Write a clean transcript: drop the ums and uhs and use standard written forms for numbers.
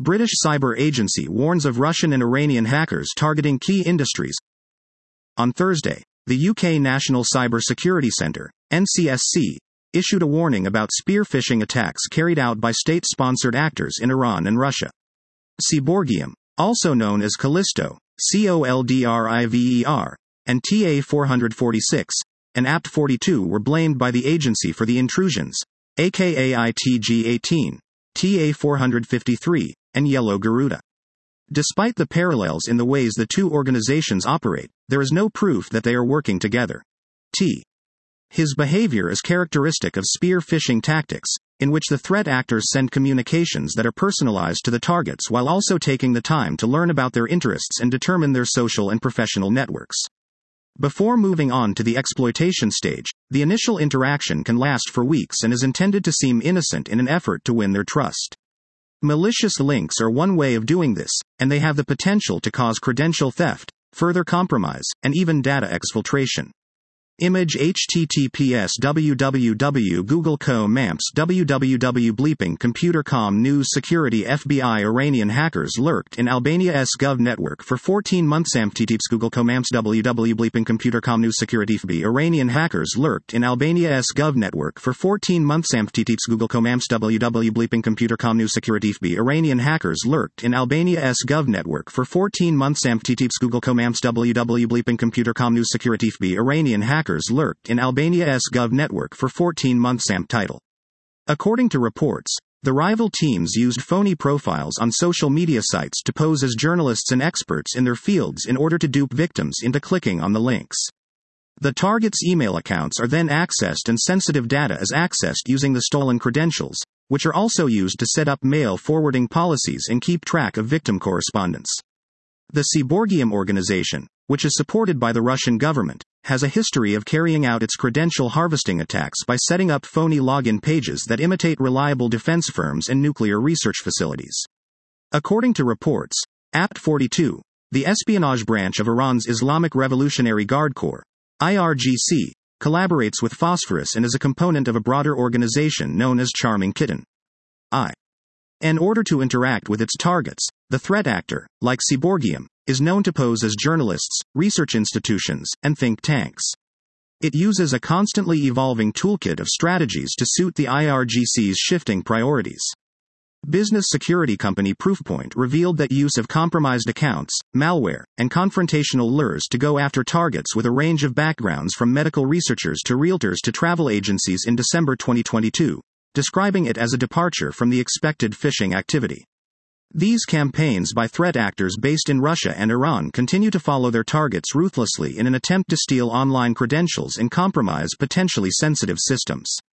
British cyber agency warns of Russian and Iranian hackers targeting key industries. On Thursday, the UK National Cyber Security Centre, NCSC, issued a warning about spear phishing attacks carried out by state-sponsored actors in Iran and Russia. Cyborgium, also known as Callisto, COLDRIVER, and TA-446, and APT-42 were blamed by the agency for the intrusions, aka ITG-18, TA-453, and Yellow Garuda. Despite the parallels in the ways the two organizations operate, there is no proof that they are working together. His behavior is characteristic of spear phishing tactics, in which the threat actors send communications that are personalized to the targets while also taking the time to learn about their interests and determine their social and professional networks. Before moving on to the exploitation stage, the initial interaction can last for weeks and is intended to seem innocent in an effort to win their trust. Malicious links are one way of doing this, and they have the potential to cause credential theft, further compromise, and even data exfiltration. Image https www.google.com/mamps www.bleeping-computer.com News Security FBI Iranian hackers lurked in Albania's Gov network for 14 months. https Google.com/mamps www.bleeping-computer.com News Security FBI Iranian hackers lurked in Albania's Gov network for 14 months. https Google.com/mamps www.bleeping-computer.com News Security FBI Iranian hackers lurked in Albania's Gov network for 14 months. https Google.com/mamps www.bleeping-computer.com News Security FBI Iranian hackers lurked in Albania's Gov network for 14 months. Title. According to reports, the rival teams used phony profiles on social media sites to pose as journalists and experts in their fields in order to dupe victims into clicking on the links. The target's email accounts are then accessed and sensitive data is accessed using the stolen credentials, which are also used to set up mail forwarding policies and keep track of victim correspondence. The Cyborgium organization, which is supported by the Russian government, has a history of carrying out its credential harvesting attacks by setting up phony login pages that imitate reliable defense firms and nuclear research facilities. According to reports, APT-42, the espionage branch of Iran's Islamic Revolutionary Guard Corps, IRGC, collaborates with Phosphorus and is a component of a broader organization known as Charming Kitten. In order to interact with its targets, the threat actor, like Cyborgium, is known to pose as journalists, research institutions, and think tanks. It uses a constantly evolving toolkit of strategies to suit the IRGC's shifting priorities. Business security company Proofpoint revealed that use of compromised accounts, malware, and confrontational lures to go after targets with a range of backgrounds from medical researchers to realtors to travel agencies in December 2022, describing it as a departure from the expected phishing activity. These campaigns by threat actors based in Russia and Iran continue to follow their targets ruthlessly in an attempt to steal online credentials and compromise potentially sensitive systems.